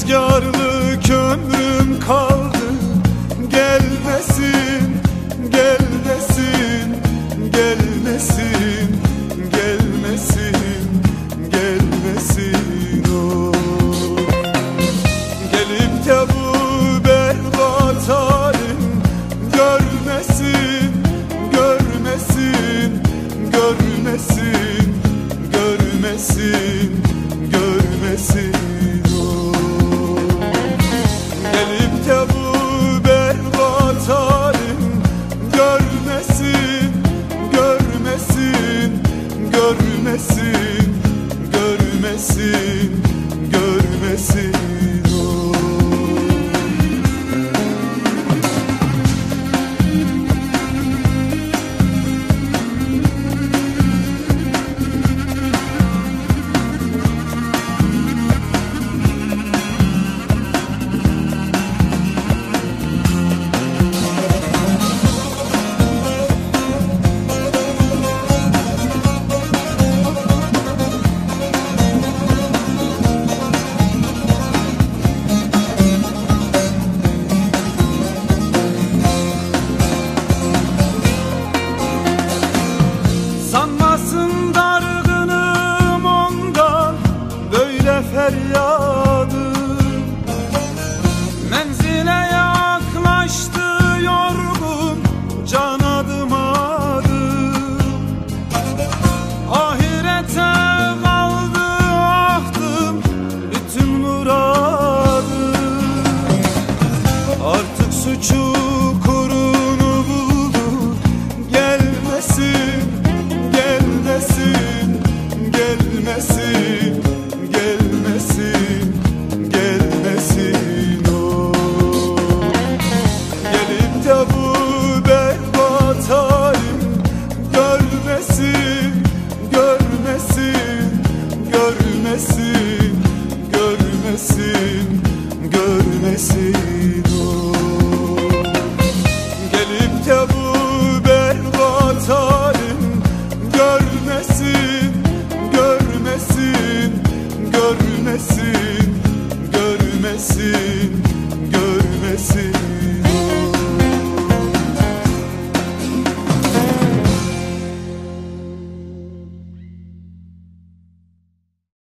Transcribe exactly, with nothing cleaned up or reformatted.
rüzgarlık ömrüm kaldı. Gelmesin, gelmesin, gelmesin, gelmesin, gelmesin o. Gelip de bu berbat halim görmesin, görmesin, görmesin, görmesin, görmesin o. Gelip de bu berbat halim görmesin, görmesin, görmesin, görmesin, görmesin o. Sanmasın dargınım ondan böyle feryadım. Menzile yaklaştı yorgun can adım adım. Ahirete kaldı ahtım bütün muradım. Artık suçu kurunu buldu. Gelmesin, gelmesin, gelmesin, gelmesin, gelmesin o. Gelip de bu berbat halim görmesin, görmesin, görmesin, görmesin, görmesin o.